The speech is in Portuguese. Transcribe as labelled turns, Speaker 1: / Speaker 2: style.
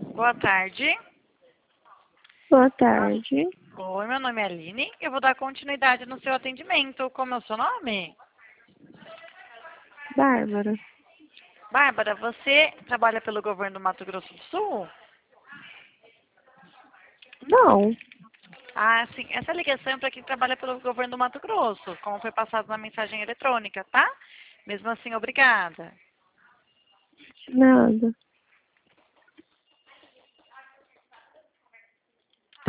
Speaker 1: Boa tarde.
Speaker 2: Boa tarde.
Speaker 1: Oi, meu nome é Aline. Eu vou dar continuidade no seu atendimento. Como é o seu nome?
Speaker 2: Bárbara.
Speaker 1: Bárbara, você trabalha pelo governo do Mato Grosso do Sul?
Speaker 2: Não.
Speaker 1: Ah, sim. Essa ligação é para quem trabalha pelo governo do Mato Grosso, como foi passado na mensagem eletrônica, tá? Mesmo assim, obrigada.
Speaker 2: Nada.